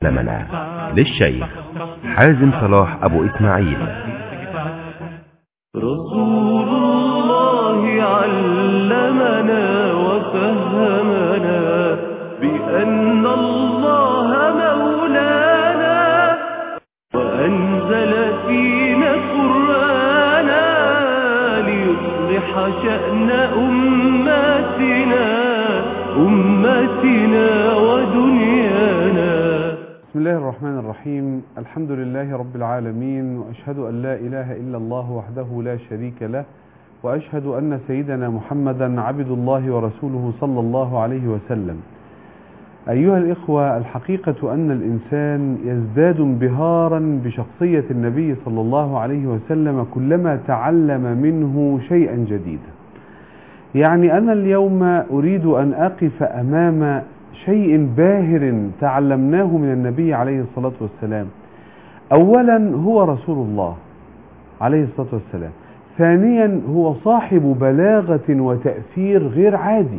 لمنا للشيخ حازم صلاح أبو إسماعيل. رسول الله علمنا وفهمنا بأن الله مولانا وأنزل فينا قرآنا ليصلح شأن أمتنا ودنيانا. بسم الله الرحمن الرحيم. الحمد لله رب العالمين، وأشهد أن لا إله إلا الله وحده لا شريك له، وأشهد أن سيدنا محمدا عبد الله ورسوله صلى الله عليه وسلم. أيها الإخوة، الحقيقة أن الإنسان يزداد انبهارا بشخصية النبي صلى الله عليه وسلم كلما تعلم منه شيئا جديدا. يعني أنا اليوم أريد أن أقف أمام شيء باهر تعلمناه من النبي عليه الصلاة والسلام. أولا هو رسول الله عليه الصلاة والسلام، ثانيا هو صاحب بلاغة وتأثير غير عادي،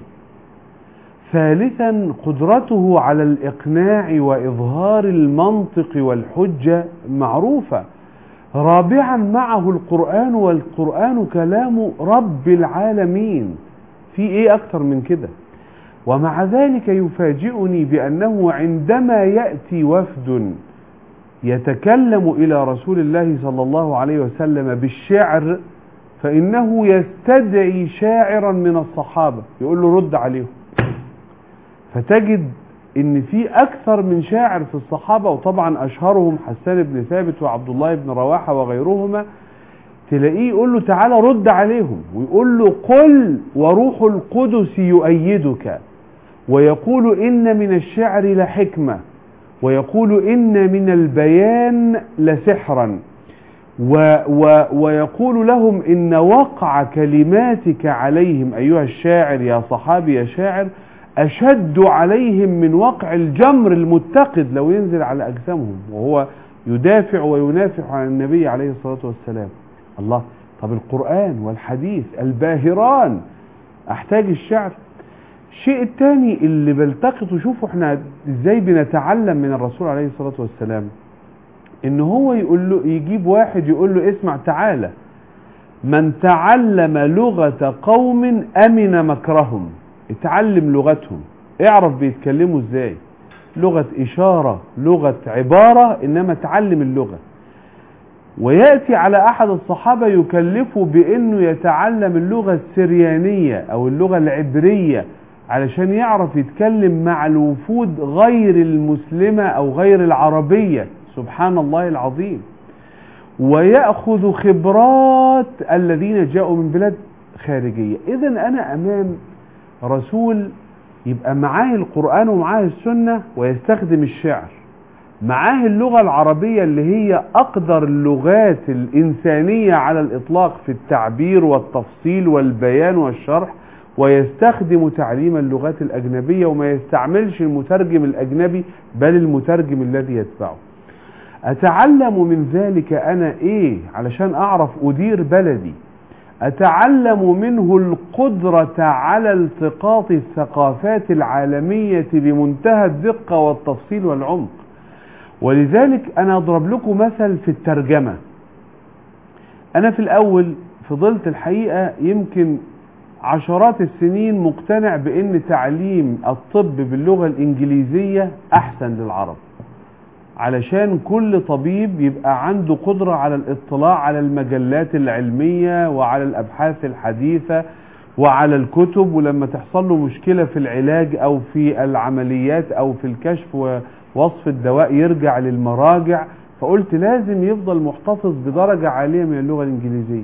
ثالثا قدرته على الإقناع وإظهار المنطق والحجة معروفة، رابعا معه القرآن، والقرآن كلام رب العالمين، في إيه أكتر من كده؟ ومع ذلك يفاجئني بأنه عندما يأتي وفد يتكلم إلى رسول الله صلى الله عليه وسلم بالشعر فإنه يستدعي شاعرا من الصحابة يقول له رد عليهم. فتجد إن في أكثر من شاعر في الصحابة، وطبعا أشهرهم حسان بن ثابت وعبد الله بن رواحة وغيرهما، تلاقيه يقول له تعالى رد عليهم، ويقول له قل وروح القدس يؤيدك، ويقول إن من الشعر لحكمة، ويقول إن من البيان لسحرا، ويقول لهم إن وقع كلماتك عليهم أيها الشاعر يا صحابي يا شاعر أشد عليهم من وقع الجمر المتقد لو ينزل على أجسامهم، وهو يدافع وينافع عن النبي عليه الصلاة والسلام. الله، طب القرآن والحديث الباهران أحتاج الشعر؟ الشيء الثاني اللي بلتقط وشوفوا احنا ازاي بنتعلم من الرسول عليه الصلاة والسلام، ان هو يقول له، يجيب واحد يقول له اسمع تعالى، من تعلم لغة قوم أمن مكرهم، اتعلم لغتهم، اعرف بيتكلموا ازاي، لغة إشارة، لغة عبارة، انما تعلم اللغة. ويأتي على أحد الصحابة يكلفه بأنه يتعلم اللغة السريانية أو اللغة العبرية علشان يعرف يتكلم مع الوفود غير المسلمة أو غير العربية، سبحان الله العظيم. ويأخذ خبرات الذين جاءوا من بلاد خارجية. إذن أنا أمام رسول يبقى معاه القرآن ومعاه السنة ويستخدم الشعر، معاه اللغة العربية اللي هي أقدر اللغات الإنسانية على الإطلاق في التعبير والتفصيل والبيان والشرح، ويستخدم تعليم اللغات الأجنبية وما يستعملش المترجم الأجنبي بل المترجم الذي يتبعه. أتعلم من ذلك أنا إيه علشان أعرف أدير بلدي؟ أتعلم منه القدرة على التقاط الثقافات العالمية بمنتهى الدقة والتفصيل والعمق. ولذلك أنا أضرب لكم مثل في الترجمة. أنا في الأول فضلت الحقيقة يمكن عشرات السنين مقتنع بأن تعليم الطب باللغة الإنجليزية أحسن للعرب، علشان كل طبيب يبقى عنده قدرة على الاطلاع على المجلات العلمية وعلى الأبحاث الحديثة وعلى الكتب، ولما تحصل له مشكلة في العلاج أو في العمليات أو في الكشف ووصف الدواء يرجع للمراجع. فقلت لازم يفضل محتفظ بدرجة عالية من اللغة الإنجليزية.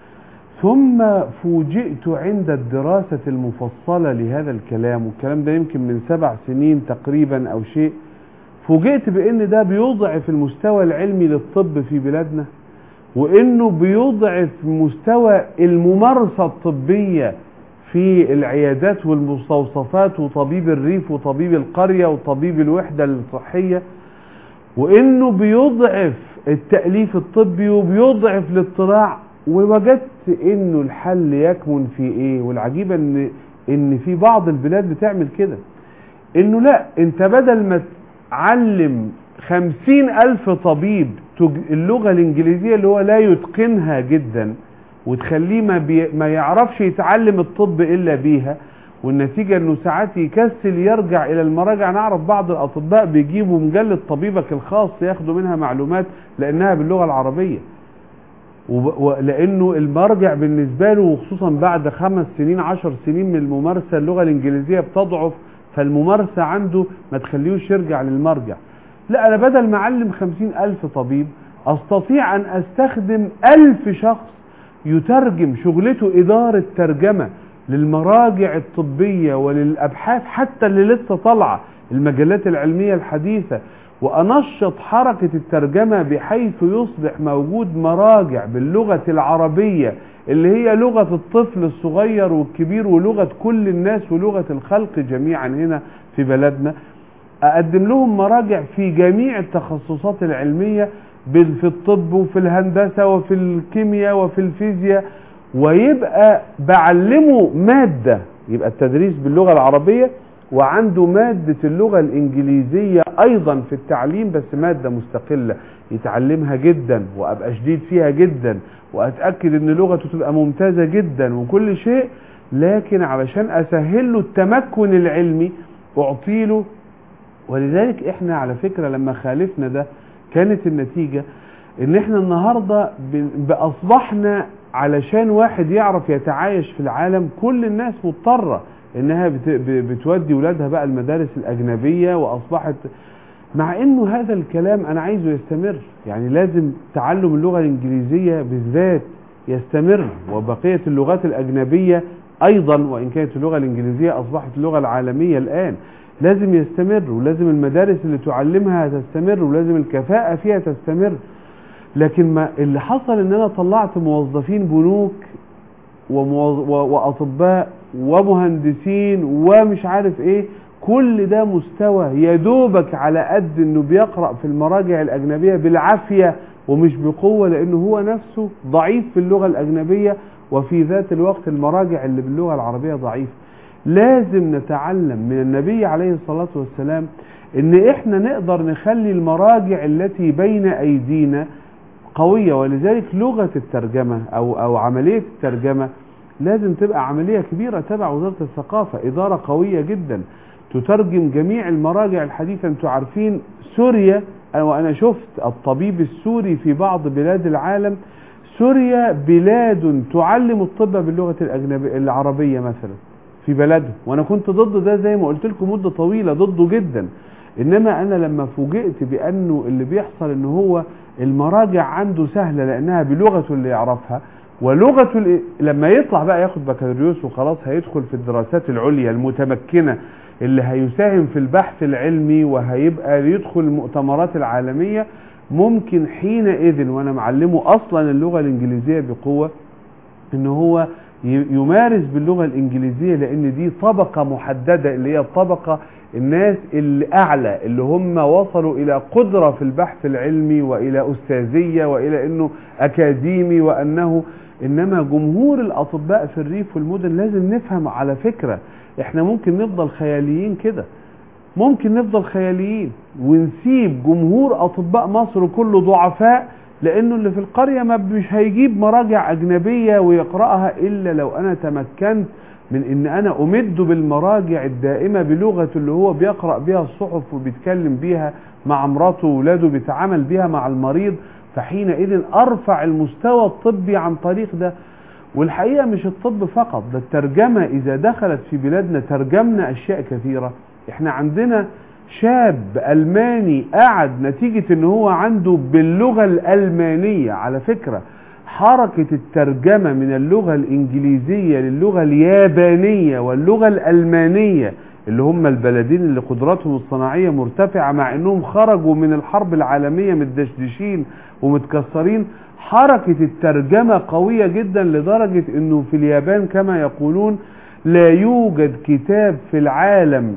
ثم فوجئت عند الدراسة المفصلة لهذا الكلام، والكلام ده يمكن من 7 سنين تقريبا أو شيء، فوجئت بأن ده بيضعف المستوى العلمي للطب في بلادنا، وأنه بيضعف مستوى الممارسة الطبية في العيادات والمستوصفات وطبيب الريف وطبيب القرية وطبيب الوحدة الصحية، وأنه بيضعف التأليف الطبي وبيضعف الاطلاع. ووجدت أنه الحل يكمن في إيه؟ والعجيبة أن في بعض البلاد بتعمل كده، أنه لا، أنت بدل ما تعلم 50,000 طبيب اللغة الإنجليزية اللي هو لا يتقنها جدا وتخليه ما يعرفش يتعلم الطب إلا بيها، والنتيجة انه ساعات يكسل يرجع الى المراجع. نعرف بعض الاطباء بيجيبوا مجلة طبيبك الخاص ياخدوا منها معلومات لانها باللغة العربية، لانه المرجع بالنسبة له وخصوصا بعد 5 سنين 10 سنين من الممارسة اللغة الانجليزية بتضعف، فالممارسة عنده ما تخليهوش يرجع للمرجع. لا، انا بدل ما اعلم 50,000 طبيب استطيع ان استخدم 1000 شخص يترجم، شغلته ادارة ترجمة للمراجع الطبية وللأبحاث حتى اللي لسه طالعة المجلات العلمية الحديثة، وأنشط حركة الترجمة بحيث يصبح موجود مراجع باللغة العربية اللي هي لغة الطفل الصغير والكبير ولغة كل الناس ولغة الخلق جميعا هنا في بلدنا. أقدم لهم مراجع في جميع التخصصات العلمية في الطب وفي الهندسة وفي الكيمياء وفي الفيزياء، ويبقى بعلمه مادة، يبقى التدريس باللغة العربية وعنده مادة اللغة الإنجليزية أيضا في التعليم، بس مادة مستقلة يتعلمها جدا وأبقى شديد فيها جدا وأتأكد أن لغته تبقى ممتازة جدا وكل شيء، لكن علشان أسهل له التمكن العلمي أعطيله. ولذلك إحنا على فكرة لما خالفنا ده كانت النتيجة ان احنا النهاردة باصبحنا علشان واحد يعرف يتعايش في العالم كل الناس مضطرة انها بتودي ولادها بقى المدارس الاجنبية، واصبحت مع انه هذا الكلام انا عايزه يستمر، يعني لازم تعلم اللغة الانجليزية بالذات يستمر، وبقية اللغات الاجنبية ايضا، وان كانت اللغة الانجليزية اصبحت اللغة العالمية الان، لازم يستمر، ولازم المدارس اللي تعلمها تستمر، ولازم الكفاءة فيها تستمر. لكن ما اللي حصل ان انا طلعت موظفين بنوك واطباء ومهندسين ومش عارف ايه، كل ده مستوى يدوبك على قد انه بيقرأ في المراجع الاجنبية بالعافية ومش بقوة، لانه هو نفسه ضعيف في اللغة الاجنبية، وفي ذات الوقت المراجع اللي باللغة العربية ضعيف. لازم نتعلم من النبي عليه الصلاة والسلام ان احنا نقدر نخلي المراجع التي بين ايدينا قوية، ولذلك لغة الترجمة او عملية الترجمة لازم تبقى عملية كبيرة تبع وزارة الثقافة، إدارة قوية جدا تترجم جميع المراجع الحديثة. انتوا عارفين سوريا، وانا شفت الطبيب السوري في بعض بلاد العالم، سوريا بلاد تعلم الطب باللغة العربية مثلا في بلده، وانا كنت ضد ده زي ما قلت لكم مدة طويلة، ضده جدا. انما انا لما فوجئت بانه اللي بيحصل ان هو المراجع عنده سهلة لانها بلغته اللي يعرفها، ولغته لما يطلع بقى ياخد بكالوريوس وخلاص هيدخل في الدراسات العليا المتمكنة اللي هيساهم في البحث العلمي وهيبقى يدخل المؤتمرات العالمية، ممكن حينئذ وانا معلمه اصلا اللغة الانجليزية بقوة ان هو يمارس باللغة الانجليزية، لان دي طبقة محددة اللي هي الطبقة الناس اللي اعلى اللي هم وصلوا الى قدرة في البحث العلمي والى استاذية والى انه اكاديمي وانه. انما جمهور الاطباء في الريف والمدن لازم نفهم، على فكرة احنا ممكن نفضل خياليين كده، ممكن نفضل خياليين ونسيب جمهور اطباء مصر كله ضعفاء، لانه اللي في القرية مش هيجيب مراجع اجنبية ويقرأها الا لو انا تمكنت من ان انا امده بالمراجع الدائمة بلغته اللي هو بيقرأ بيها الصحف وبيتكلم بيها مع مراته وولاده، بيتعامل بيها مع المريض، فحينئذ ارفع المستوى الطبي عن طريق ده. والحقيقة مش الطب فقط، ده الترجمة اذا دخلت في بلادنا ترجمنا اشياء كثيرة. احنا عندنا شاب ألماني قعد نتيجة ان هو عنده باللغة الألمانية، على فكرة حركة الترجمة من اللغة الإنجليزية للغة اليابانية واللغة الألمانية اللي هم البلدين اللي قدراتهم الصناعية مرتفعة مع انهم خرجوا من الحرب العالمية متدشدشين ومتكسرين، حركة الترجمة قوية جدا لدرجة انه في اليابان كما يقولون لا يوجد كتاب في العالم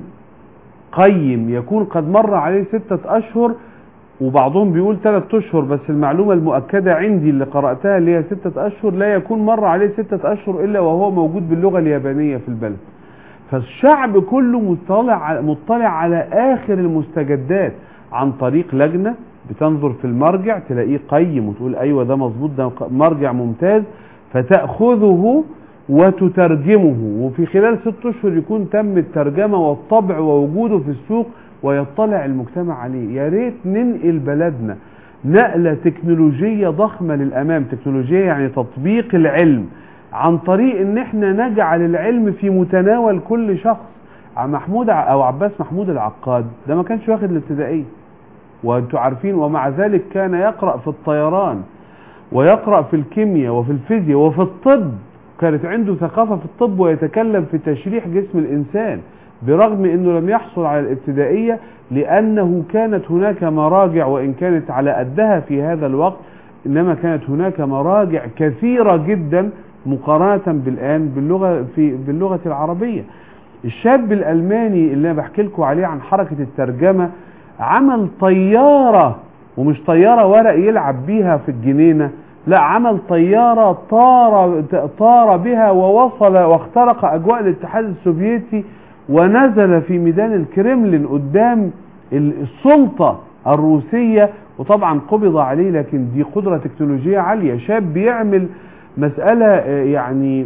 قيم يكون قد مر عليه 6 أشهر، وبعضهم بيقول 3 أشهر، بس المعلومة المؤكدة عندي اللي قرأتها اللي هي 6 أشهر، لا يكون مر عليه 6 أشهر إلا وهو موجود باللغة اليابانية في البلد. فالشعب كله مطلع على آخر المستجدات، عن طريق لجنة بتنظر في المرجع تلاقيه قيم وتقول أيوة ده مظبوط ده مرجع ممتاز، فتأخذه وتترجمه، وفي خلال 6 أشهر يكون تم الترجمة والطبع ووجوده في السوق ويطلع المجتمع عليه. يا ريت ننقل بلدنا نقلة تكنولوجية ضخمة للأمام. تكنولوجية يعني تطبيق العلم عن طريق ان احنا نجعل العلم في متناول كل شخص. محمود او عباس محمود العقاد ده ما كانش واخد الابتدائية وانتوا عارفين، ومع ذلك كان يقرأ في الطيران ويقرأ في الكيمياء وفي الفيزياء وفي الطب، كانت عنده ثقافة في الطب ويتكلم في تشريح جسم الإنسان برغم أنه لم يحصل على الابتدائية، لأنه كانت هناك مراجع وإن كانت على قدها في هذا الوقت، إنما كانت هناك مراجع كثيرة جدا مقارنة بالآن باللغة العربية. الشاب الألماني اللي أنا بحكي لكم عليه عن حركة الترجمة عمل طيارة، ومش طيارة ورق يلعب بيها في الجنينة، لا، عمل طيارة طار بها ووصل واخترق أجواء الاتحاد السوفيتي ونزل في ميدان الكرملين قدام السلطة الروسية، وطبعا قبض عليه. لكن دي قدرة تكنولوجية عالية. شاب بيعمل مسألة يعني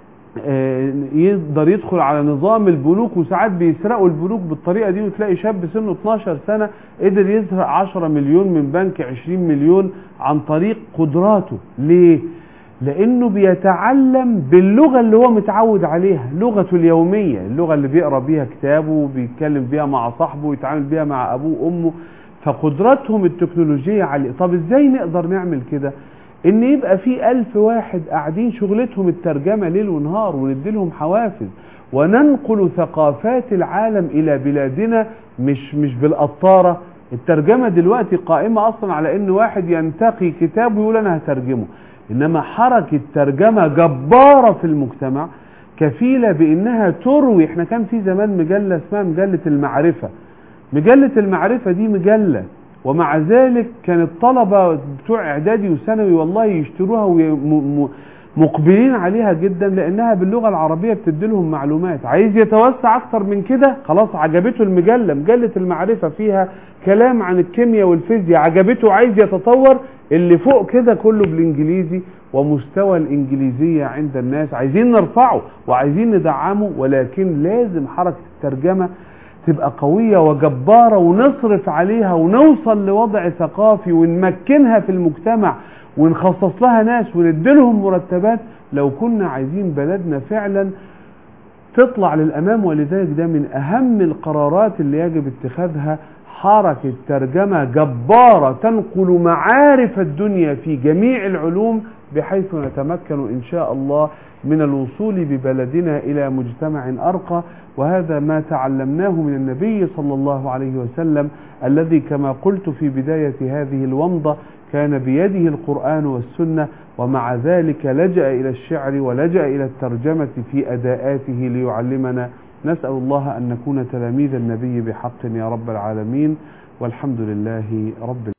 يقدر يدخل على نظام البنوك، وساعات بيسرقوا البنوك بالطريقة دي، وتلاقي شاب سنه 12 سنة قدر يسرق 10 مليون من بنك 20 مليون عن طريق قدراته. ليه؟ لأنه بيتعلم باللغة اللي هو متعود عليها، لغته اليومية، اللغة اللي بيقرأ بيها كتابه وبيتكلم بيها مع صاحبه ويتعامل بيها مع أبوه وأمه. فقدرتهم التكنولوجية عالية. طب إزاي نقدر نعمل كده؟ ان يبقى في 1000 واحد قاعدين شغلتهم الترجمة ليل ونهار، ونديلهم حوافز وننقل ثقافات العالم الى بلادنا، مش بالقطارة. الترجمة دلوقتي قائمة اصلا على ان واحد ينتقي كتاب ويقول انا هترجمه، انما حركة ترجمة جبارة في المجتمع كفيلة بانها تروي. احنا كان في زمان مجلة اسمها مجلة المعرفة. مجلة المعرفة دي مجلة، ومع ذلك كان الطلبة بتوع اعدادي وثانوي والله يشتروها ومقبلين عليها جدا، لانها باللغة العربية بتديلهم معلومات. عايز يتوسع اكتر من كده، خلاص عجبته المجلة، مجلة المعرفة فيها كلام عن الكيمياء والفيزياء، عجبته عايز يتطور، اللي فوق كده كله بالانجليزي، ومستوى الانجليزية عند الناس عايزين نرفعه وعايزين ندعمه، ولكن لازم حركة الترجمة تبقى قوية وجبارة، ونصرف عليها ونوصل لوضع ثقافي ونمكنها في المجتمع ونخصص لها ناس ونديلهم مرتبات لو كنا عايزين بلدنا فعلا تطلع للأمام. ولذلك ده من أهم القرارات اللي يجب اتخاذها، حركة ترجمة جبارة تنقل معارف الدنيا في جميع العلوم، بحيث نتمكن إن شاء الله من الوصول ببلدنا إلى مجتمع أرقى. وهذا ما تعلمناه من النبي صلى الله عليه وسلم، الذي كما قلت في بداية هذه الومضة كان بيده القرآن والسنة، ومع ذلك لجأ إلى الشعر ولجأ إلى الترجمة في أداءاته ليعلمنا. نسأل الله أن نكون تلاميذ النبي بحق يا رب العالمين، والحمد لله رب العالمين.